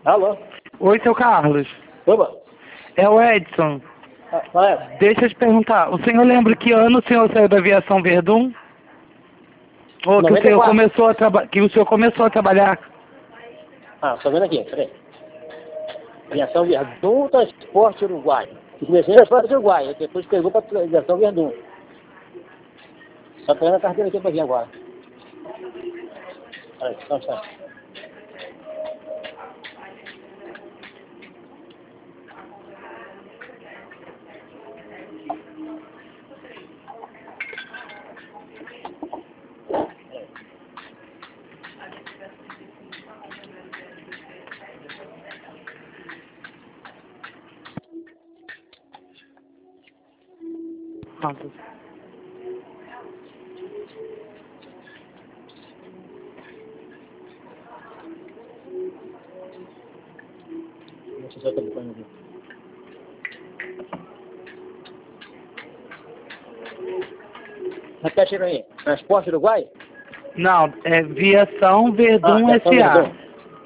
Alô? Oi, seu Carlos. Opa. É o Edson. Qual é? Deixa eu te perguntar, o senhor lembra que ano o senhor saiu da aviação Verdun? Ou que o senhor 94. começou a trabalhar? Tô vendo aqui, peraí. Aviação Verdun, Transporte Uruguai. Eu comecei no Transporte Uruguai, depois pegou para Aviação Verdun. Só pegando a carteira aqui para vir agora. Peraí, só um instante. Pronto. Deixa eu só estar botando aqui. Repete aí pra mim. Transporte Uruguai? Não, é Viação Verdun Aviação S.A. Verdun.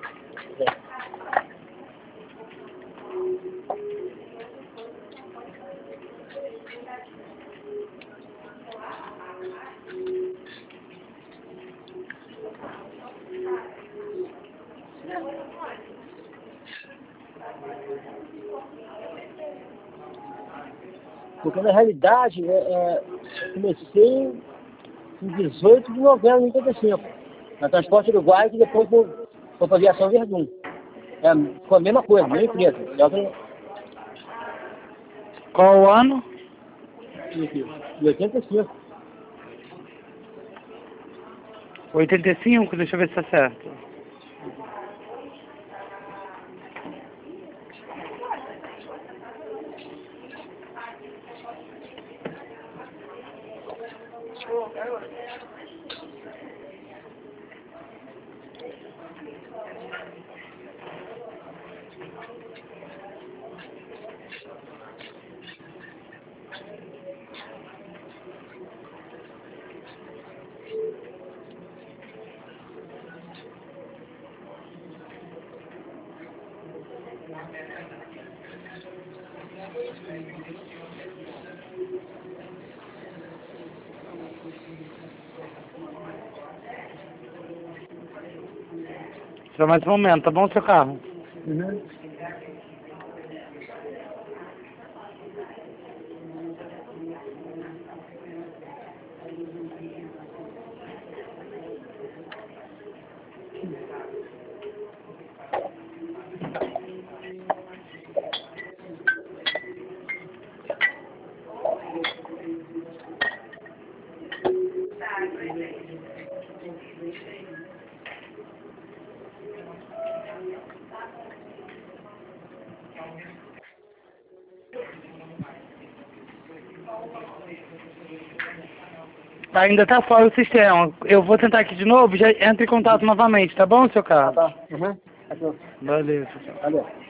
Porque na realidade, eu comecei em 18 de novembro de 85, na Transporte Uruguai, que depois foi para a Aviação Verdun. Foi a mesma coisa, mesma empresa. Só que Qual o ano? em 85. 85, deixa eu ver se tá certo. Só mais um momento, tá bom, seu carro? Uhum. Ainda tá fora o sistema. Eu vou tentar aqui de novo, já entra em contato novamente, tá bom, seu Carlos? Tá. Uhum. Tá bom. Valeu, tchau, tchau. Valeu.